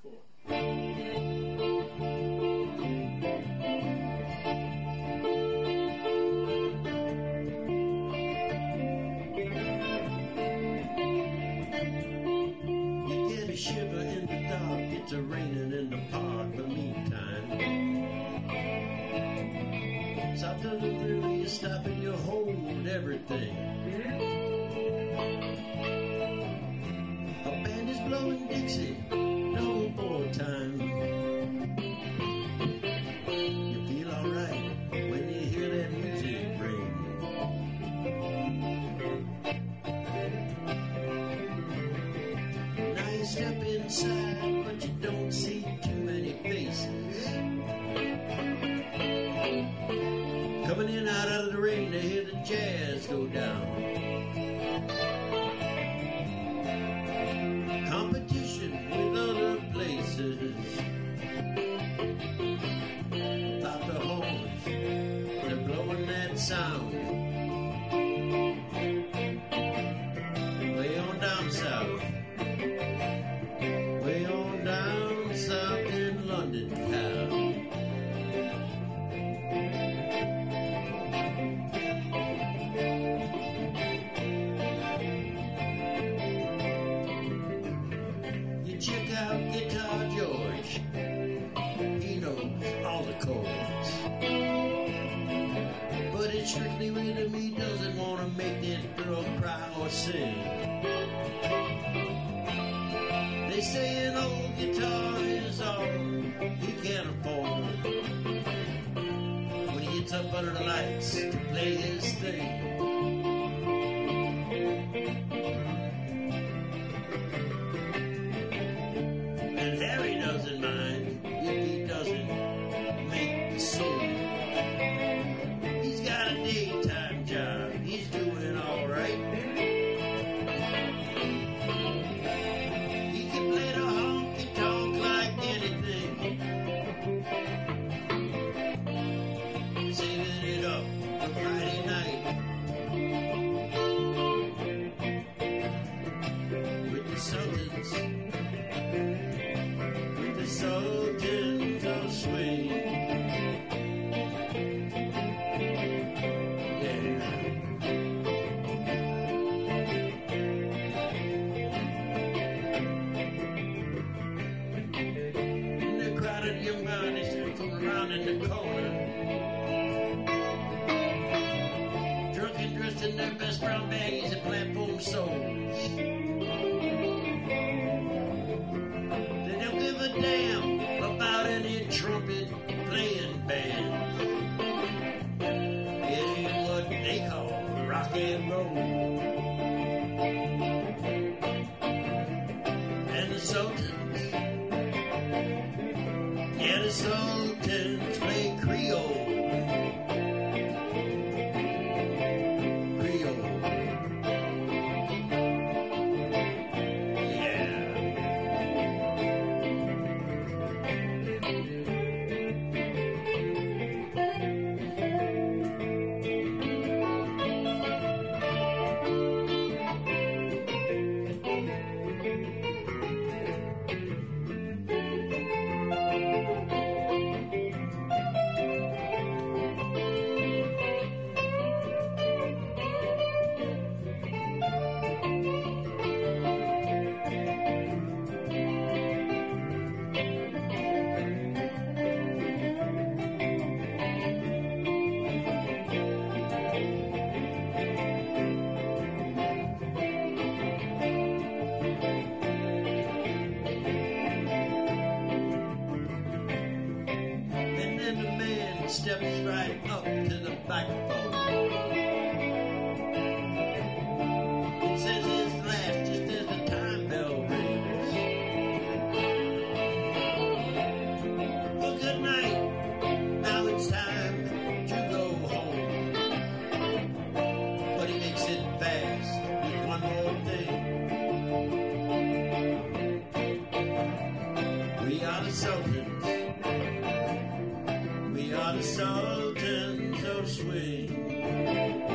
You get a shiver in the dark, it's a raining in the park, but meantime, south of the river, you stop and you hold everything. A band is blowing Dixie, no more time. You feel alright when you hear that music ring. Now you step inside, but you don't see too many faces. Coming in out of the rain to hear the jazz go down. Competition with other places. About the horns, they're blowing that sound. Way on down south. Way on down south in London town. Check out Guitar George. He knows all the chords. But it's strictly rhythm, he doesn't want to make this girl cry or sing. They say an old guitar is all he can afford. When he gets up under the lights to play his thing. And Harry doesn't mind if he doesn't make the scene. He's got a daytime job, he's doing alright. He can play the honky tonk like anything. Saving it up for Friday night. With the Sultans. Sultans of swing. Yeah. In the crowded young man, they circle around in the corner. Drunk and dressed in their best brown baggies and platform soles. Damn about any trumpet playing band. It ain't what they call rock and roll. And the Sultans, yeah, the Sultans play Creole. Steps right up to the microphone. It says his last just as the time bell rings. Well, good night. Now it's time to go home. But he makes it fast with one more thing. We are the Sultans. We are the Sultans of swing.